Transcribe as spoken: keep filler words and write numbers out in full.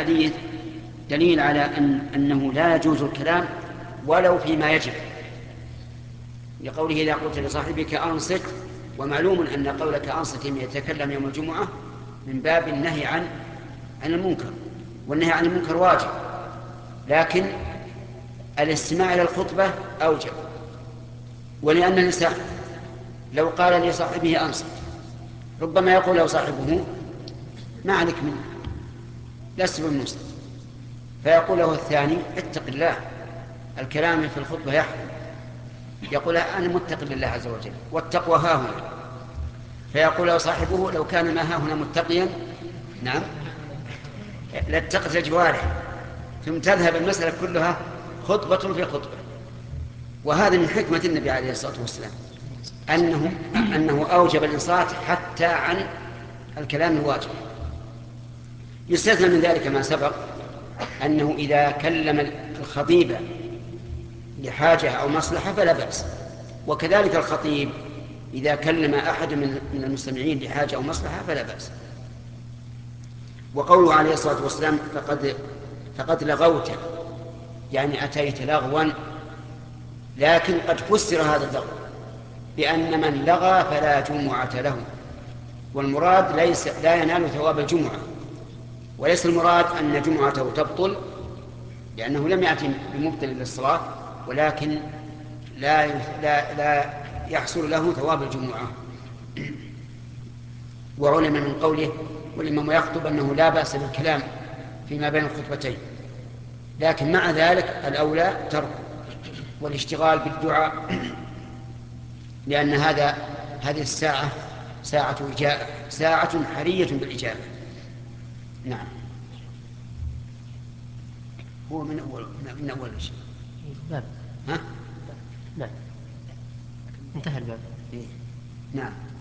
الحديث دليل على أن أنه لا يجوز الكلام ولو فيما يجب، لقوله إذا قلت لصاحبك أنصت، ومعلوم أن قولك أنصت يتكلم يوم الجمعة من باب النهي عن عن المنكر، والنهي عن المنكر واجب، لكن الاستماع إلى الخطبة أوجب. ولأن الإنسان لو قال لصاحبه أنصت ربما يقول له صاحبه ما عليك منه، لست بالمنصت، فيقول له الثاني اتق الله، الكلام في الخطبة يحرم، يقول أنا متق لله عز وجل والتقوى ها هنا، فيقول له صاحبه لو كان ما ها هنا متقيا نعم لاتقت الجوارح، ثم تذهب المسألة كلها خطبة في خطبة. وهذا من حكمة النبي عليه الصلاة والسلام أنه, أنه أوجب الإنصات حتى عن الكلام الواجب. يستثنى من ذلك ما سبق أنه إذا كلم الخطيب لحاجة أو مصلحة فلا بأس، وكذلك الخطيب إذا كلم أحد من المستمعين لحاجة أو مصلحة فلا بأس. وقوله عليه الصلاة والسلام فقد, فقد لغوت، يعني أتيت لغوا، لكن قد فسر هذا اللغو بأن من لغى فلا جمعة له، والمراد ليس لا ينال ثواب الجمعة، وليس المراد أن جمعته تبطل لأنه لم يأتي بمبطل للصلاة، ولكن لا, لا, لا يحصل له ثواب الجمعة. وعلم من قوله والإمام يخطب أنه لا بأس بالكلام فيما بين الخطبتين، لكن مع ذلك الأولى ترك والاشتغال بالدعاء، لأن هذا هذه الساعة ساعة إجابة، ساعة حرية بالإجابة. نعم. هو من أول من أول شيء باب. ها؟ نعم انتهى الباب. إيه؟ نعم.